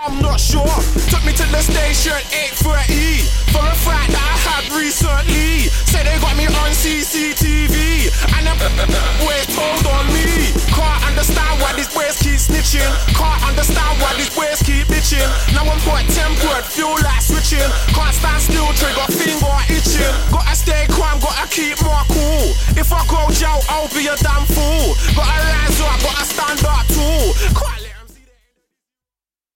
I'm not sure. Took me to the station 8:30 for a fight that I had recently. Say they got me on CCTV and them boys told on me. Can't understand why these boys keep snitching. Can't understand why these boys keep bitching. Now I'm quite tempered, feel like switching. Can't stand still, trigger finger itching. Gotta stay calm, gotta keep more cool. If I go jail, I'll be a damn fool. Gotta rise up, gotta stand up too.